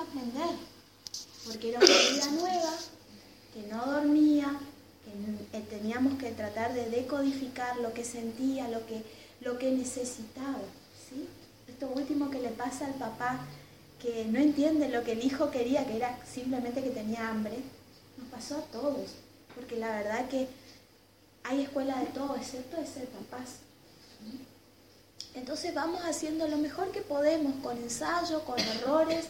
aprender, porque era una vida nueva, que no dormía, que teníamos que tratar de decodificar lo que sentía, lo que necesitaba, ¿sí? Esto último que le pasa al papá, que no entiende lo que el hijo quería, que era simplemente que tenía hambre, nos pasó a todos, porque la verdad que hay escuela de todo, excepto de ser papás. Entonces vamos haciendo lo mejor que podemos, con ensayo, con errores,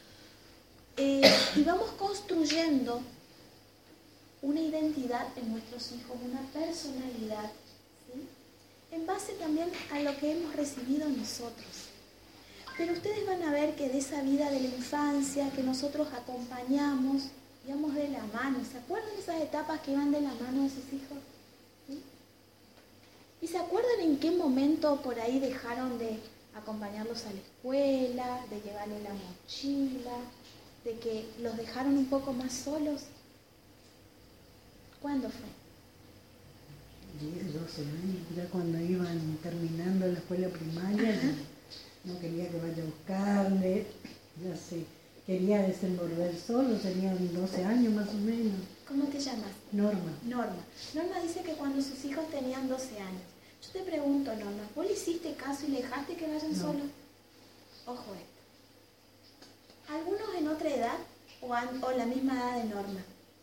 y vamos construyendo una identidad en nuestros hijos, una personalidad, ¿sí? En base también a lo que hemos recibido nosotros. Pero ustedes van a ver que de esa vida de la infancia que nosotros acompañamos, íbamos de la mano. ¿Se acuerdan de esas etapas que iban de la mano de sus hijos? ¿Sí? ¿Y se acuerdan en qué momento por ahí dejaron de acompañarlos a la escuela, de llevarles la mochila, de que los dejaron un poco más solos? ¿Cuándo fue? 10, 12 años, ya cuando iban terminando la escuela primaria, no quería que vaya a buscarle, ya se quería desenvolver solo, tenían 12 años más o menos. ¿Cómo te llamas? Norma. Norma dice que cuando sus hijos tenían 12 años. Yo te pregunto, Norma, ¿vos le hiciste caso y le dejaste que vayan solos? Ojo esto. ¿Algunos en otra edad o la misma edad de Norma?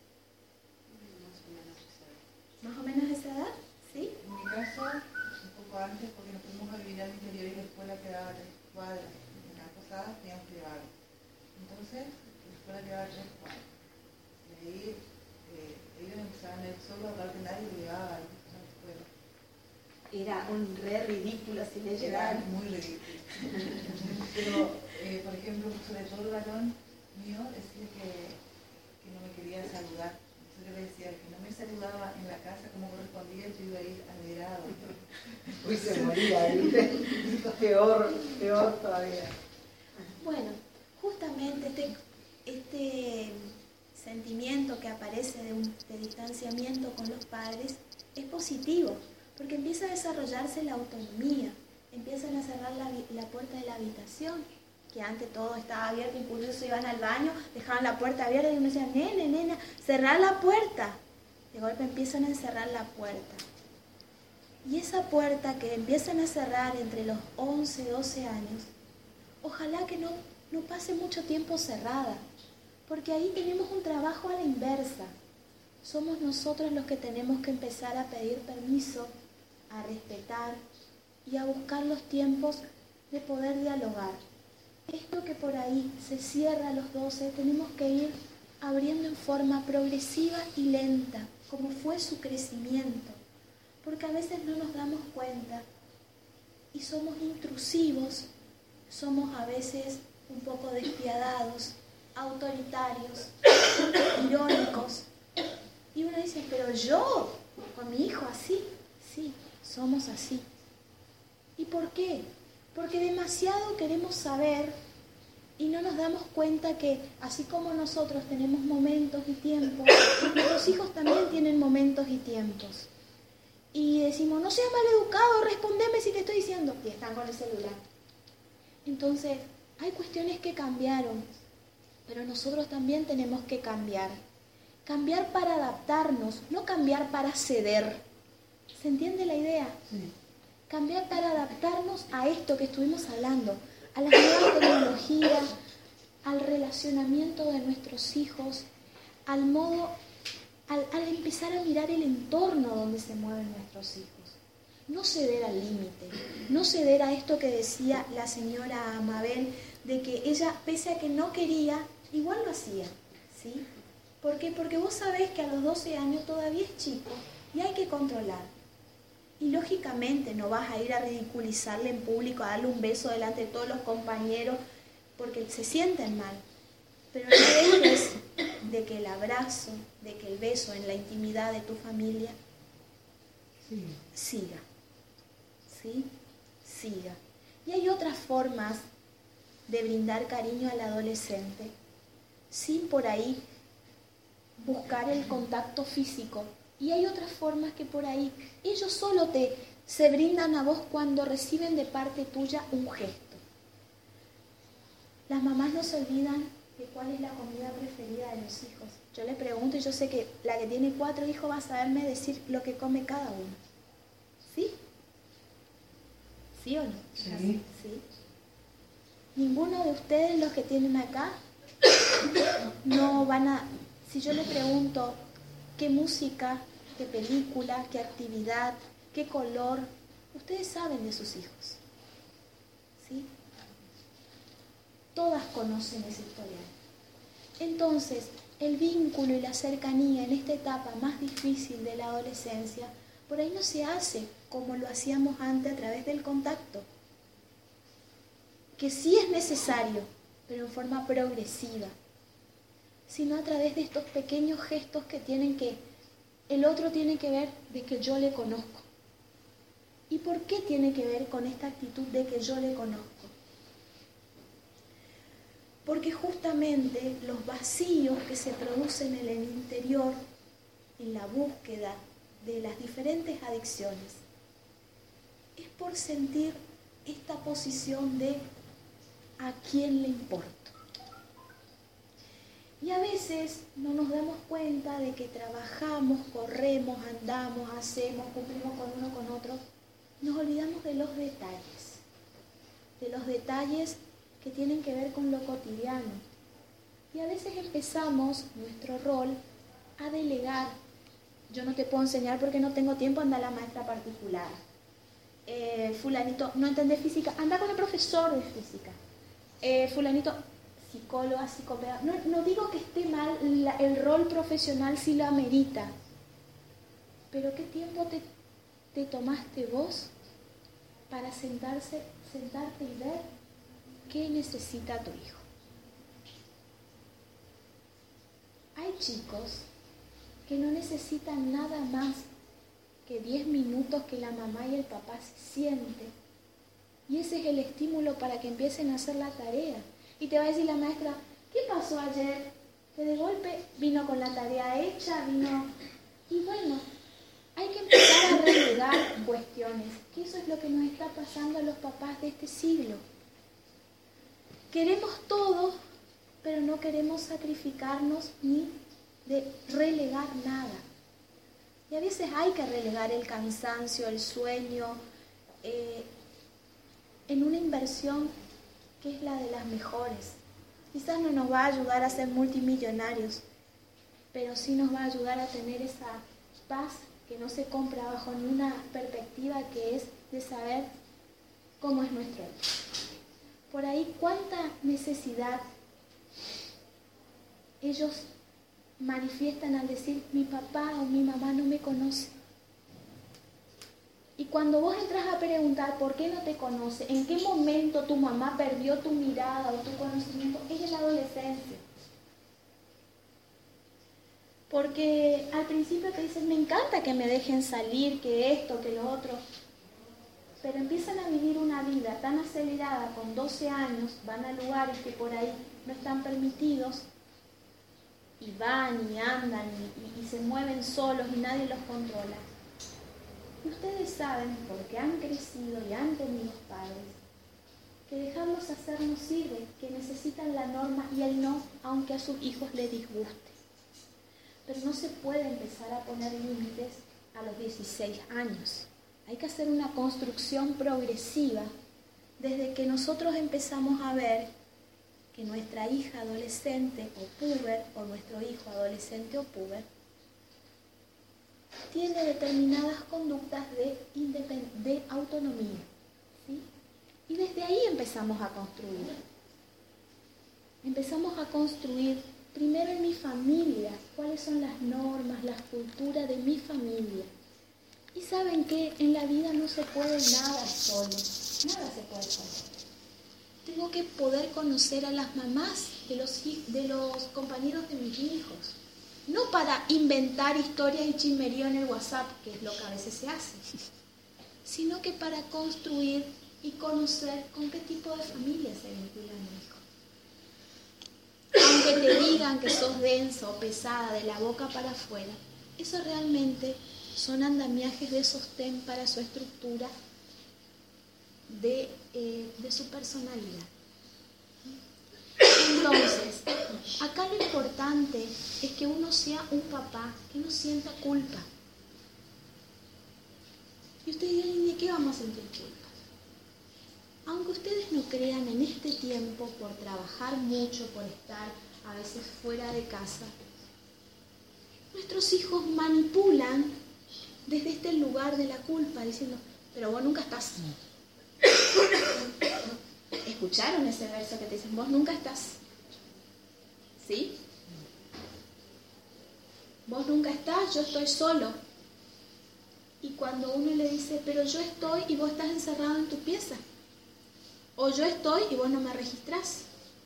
¿Más o menos esa edad? ¿Sí? En mi caso, un poco antes, porque nos fuimos a vivir al interior y la escuela quedaba a 3 cuadras. En las posadas teníamos que llevarlo. Entonces, la escuela quedaba a 3 cuadras. Y ahí ellos empezaban a ir solos, aparte nadie lo llevaba a la escuela. Era un re ridículo si le llevaban. Era muy ridículo. Pero, por ejemplo, sobre todo el varón mío decía que no me quería saludar. Yo le decía que no me saludaba en la casa como correspondía, yo iba a ir alegrado. Uy, se moría ahí. Peor todavía. Bueno, justamente este sentimiento que aparece de distanciamiento con los padres es positivo, porque empieza a desarrollarse la autonomía, empiezan a cerrar la puerta de la habitación, que antes todo estaba abierto, incluso iban al baño, dejaban la puerta abierta y uno decía, nena, cerrar la puerta. De golpe empiezan a encerrar la puerta. Y esa puerta que empiezan a cerrar entre los 11 y 12 años, ojalá que no pase mucho tiempo cerrada, porque ahí tenemos un trabajo a la inversa. Somos nosotros los que tenemos que empezar a pedir permiso, a respetar y a buscar los tiempos de poder dialogar. Esto que por ahí se cierra a los 12, tenemos que ir abriendo en forma progresiva y lenta, como fue su crecimiento, porque a veces no nos damos cuenta y somos intrusivos, somos a veces un poco despiadados, autoritarios, irónicos. Y uno dice, pero yo, con mi hijo así, sí, somos así. ¿Y por qué? Porque demasiado queremos saber y no nos damos cuenta que así como nosotros tenemos momentos y tiempos, nuestros hijos también tienen momentos y tiempos. Y decimos, no seas maleducado, respondeme si te estoy diciendo, y están con el celular. Entonces, hay cuestiones que cambiaron, pero nosotros también tenemos que cambiar. Cambiar para adaptarnos, no cambiar para ceder. ¿Se entiende la idea? Sí. Cambiar para adaptarnos a esto que estuvimos hablando, a las nuevas tecnologías, al relacionamiento de nuestros hijos, al empezar a mirar el entorno donde se mueven nuestros hijos. No ceder al límite, no ceder a esto que decía la señora Mabel, de que ella, pese a que no quería, igual lo hacía, ¿sí? ¿Por qué? Porque vos sabés que a los 12 años todavía es chico y hay que controlar. Y lógicamente no vas a ir a ridiculizarle en público, a darle un beso delante de todos los compañeros, porque se sienten mal. Pero no dejes de que el abrazo, de que el beso en la intimidad de tu familia siga. ¿Sí? Siga. Y hay otras formas de brindar cariño al adolescente, sin por ahí buscar el contacto físico. Y hay otras formas que por ahí ellos solo se brindan a vos cuando reciben de parte tuya un gesto. Las mamás no se olvidan de cuál es la comida preferida de los hijos. Yo le pregunto y yo sé que la que tiene 4 hijos va a saberme decir lo que come cada uno. ¿Sí? ¿Sí o no? Sí. ¿Sí? Ninguno de ustedes, los que tienen acá, no van a... Si yo les pregunto qué música, qué película, qué actividad, qué color, ustedes saben de sus hijos. ¿Sí? Todas conocen ese historial. Entonces, el vínculo y la cercanía en esta etapa más difícil de la adolescencia, por ahí no se hace como lo hacíamos antes a través del contacto, que sí es necesario, pero en forma progresiva, sino a través de estos pequeños gestos que el otro tiene que ver de que yo le conozco. ¿Y por qué tiene que ver con esta actitud de que yo le conozco? Porque justamente los vacíos que se producen en el interior, en la búsqueda de las diferentes adicciones, es por sentir esta posición de ¿a quién le importo? Y a veces no nos damos cuenta de que trabajamos, corremos, andamos, hacemos, cumplimos con uno con otro. Nos olvidamos de los detalles que tienen que ver con lo cotidiano. Y a veces empezamos nuestro rol a delegar. Yo no te puedo enseñar porque no tengo tiempo, anda la maestra particular. Fulanito, no entendés física, anda con el profesor de física. Fulanito, psicóloga, psicopedagoga. No digo que esté mal el rol profesional si lo amerita, pero ¿qué tiempo te tomaste vos para sentarte y ver qué necesita tu hijo? Hay chicos que no necesitan nada más que 10 minutos que la mamá y el papá se sienten. Y ese es el estímulo para que empiecen a hacer la tarea. Y te va a decir la maestra, ¿qué pasó ayer? Que de golpe vino con la tarea hecha, Y bueno, hay que empezar a relegar cuestiones, que eso es lo que nos está pasando a los papás de este siglo. Queremos todo, pero no queremos sacrificarnos ni de relegar nada. Y a veces hay que relegar el cansancio, el sueño, en una inversión que es la de las mejores. Quizás no nos va a ayudar a ser multimillonarios, pero sí nos va a ayudar a tener esa paz que no se compra bajo ninguna perspectiva, que es de saber cómo es nuestro hijo. Por ahí, cuánta necesidad ellos manifiestan al decir, mi papá o mi mamá no me conoce. Y cuando vos entras a preguntar por qué no te conoce, en qué momento tu mamá perdió tu mirada o tu conocimiento, es en la adolescencia. Porque al principio te dicen, me encanta que me dejen salir, que esto, que lo otro. Pero empiezan a vivir una vida tan acelerada, con 12 años, van a lugares que por ahí no están permitidos, y van y andan y se mueven solos y nadie los controla. Y ustedes saben, porque han crecido y han tenido padres, que dejarlos hacer no sirve, que necesitan la norma y el no, aunque a sus hijos les disguste. Pero no se puede empezar a poner límites a los 16 años. Hay que hacer una construcción progresiva desde que nosotros empezamos a ver que nuestra hija adolescente o puber, o nuestro hijo adolescente o puber, tiene determinadas conductas de autonomía, ¿sí? Y desde ahí empezamos a construir. Empezamos a construir primero en mi familia, cuáles son las normas, las culturas de mi familia. Y saben que en la vida no se puede nada solo, nada se puede solo. Tengo que poder conocer a las mamás de los compañeros de mis hijos. No para inventar historias y chismerío en el WhatsApp, que es lo que a veces se hace, sino que para construir y conocer con qué tipo de familia se vincula mi hijo. Aunque te digan que sos densa o pesada de la boca para afuera, eso realmente son andamiajes de sostén para su estructura de su personalidad. Entonces, importante es que uno sea un papá que no sienta culpa. Y ustedes dirán, ¿de qué vamos a sentir culpa? Aunque ustedes no crean, en este tiempo, por trabajar mucho, por estar a veces fuera de casa, nuestros hijos manipulan desde este lugar de la culpa, diciendo, pero vos nunca estás. ¿Escucharon ese verso que te dicen, vos nunca estás? ¿Sí? Vos nunca estás, yo estoy solo. Y cuando uno le dice, pero yo estoy y vos estás encerrado en tu pieza. O yo estoy y vos no me registrás.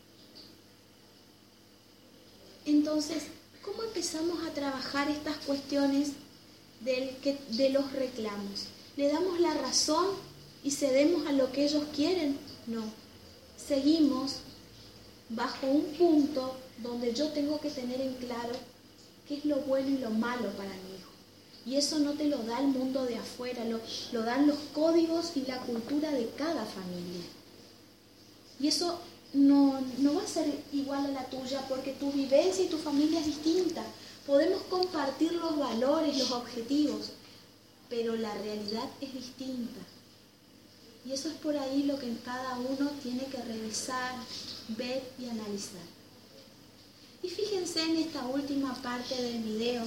Entonces, ¿cómo empezamos a trabajar estas cuestiones de los reclamos? ¿Le damos la razón y cedemos a lo que ellos quieren? No. Seguimos bajo un punto donde yo tengo que tener en claro qué es lo bueno y lo malo para mi hijo. Y eso no te lo da el mundo de afuera, lo dan los códigos y la cultura de cada familia. Y eso no va a ser igual a la tuya porque tu vivencia y tu familia es distinta. Podemos compartir los valores, los objetivos, pero la realidad es distinta. Y eso es por ahí lo que cada uno tiene que revisar, ver y analizar. Y fíjense en esta última parte del video,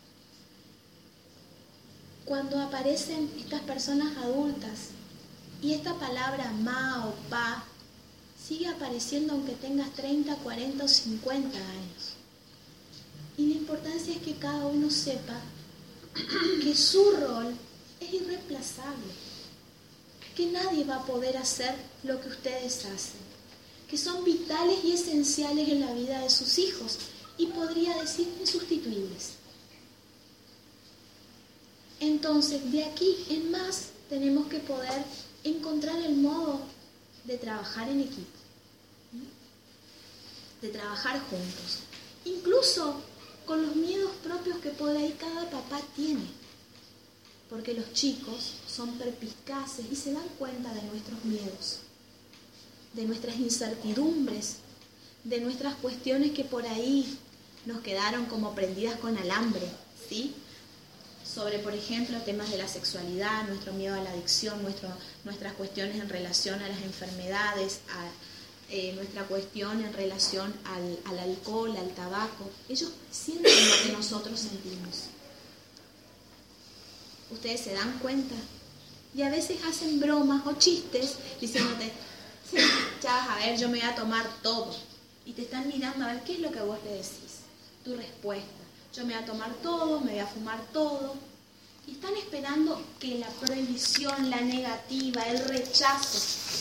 cuando aparecen estas personas adultas y esta palabra ma o pa sigue apareciendo aunque tengas 30, 40 o 50 años. Y la importancia es que cada uno sepa que su rol es irreemplazable, que nadie va a poder hacer lo que ustedes hacen, que son vitales y esenciales en la vida de sus hijos y podría decir insustituibles. Entonces, de aquí en más tenemos que poder encontrar el modo de trabajar en equipo, de trabajar juntos, incluso con los miedos propios que por ahí cada papá tiene, porque los chicos son perspicaces y se dan cuenta de nuestros miedos, de nuestras incertidumbres, de nuestras cuestiones que por ahí nos quedaron como prendidas con alambre, ¿sí? Sobre, por ejemplo, temas de la sexualidad, nuestro miedo a la adicción, nuestras cuestiones en relación a las enfermedades, nuestra cuestión en relación al alcohol, al tabaco. Ellos sienten lo que nosotros sentimos. Ustedes se dan cuenta. Y a veces hacen bromas o chistes diciéndote, sí, ya vas a ver, yo me voy a tomar todo. Y te están mirando a ver qué es lo que vos le decís, tu respuesta. Yo me voy a tomar todo, me voy a fumar todo. Y están esperando que la prohibición, la negativa, el rechazo.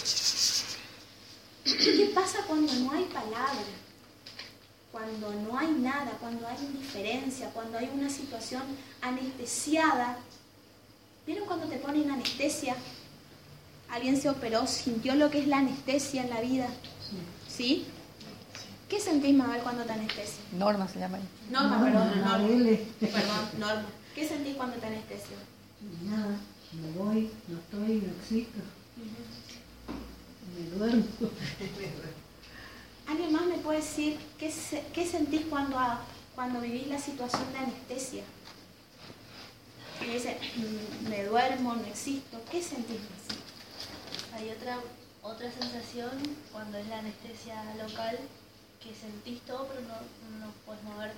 ¿Qué pasa cuando no hay palabra? Cuando no hay nada, cuando hay indiferencia, cuando hay una situación anestesiada. ¿Vieron cuando te ponen anestesia? ¿Alguien se operó, sintió lo que es la anestesia en la vida? ¿Sí? ¿Qué sentís, Mabel, cuando te anestesia? Norma se llama ahí. Norma, perdón, Norma. Norma. Perdón, Norma. ¿Qué sentís cuando te anestesia? Nada, me voy, no estoy, no existo. Me duermo. ¿Alguien más me puede decir qué sentís cuando vivís la situación de anestesia? Y dice, me duermo, no existo. ¿Qué sentís más? Hay otra sensación cuando es la anestesia local, que sentís todo pero no puedes moverte.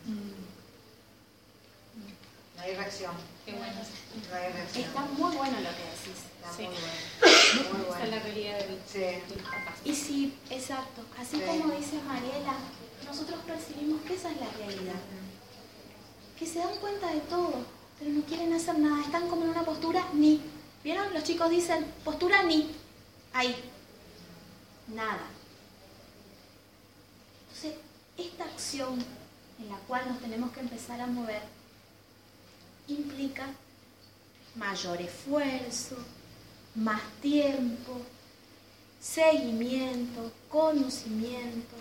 No hay reacción. Qué bueno. No hay reacción. Está muy bueno lo que decís. Está Sí. muy bueno. Muy Esa es bueno. la realidad del Sí. papá. Y sí, exacto. Así Sí. como dice Mariela, nosotros percibimos que esa es la realidad. Que se dan cuenta de todo, pero no quieren hacer nada. Están como en una postura ni. ¿Vieron? Los chicos dicen postura ni. Ahí. Nada. Entonces, esta acción en la cual nos tenemos que empezar a mover implica mayor esfuerzo, más tiempo, seguimiento, conocimiento.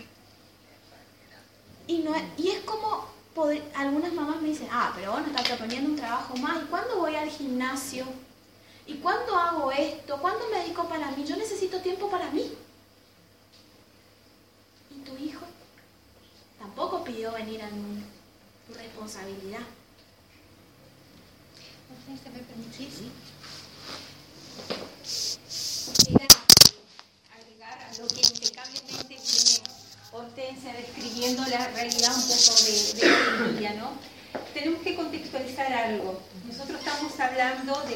Y es como, algunas mamás me dicen, pero vos no estás proponiendo un trabajo más. ¿Y cuándo voy al gimnasio? ¿Y cuándo hago esto? ¿Cuándo me dedico para mí? Yo necesito tiempo para mí. ¿Y tu hijo? Tampoco pide vio venir al mundo, tu responsabilidad. Hortensia, ¿me permitís? Era agregar a lo que impecablemente tiene Hortensia describiendo la realidad un poco de hoy en día, ¿no? Tenemos que contextualizar algo. Nosotros estamos hablando de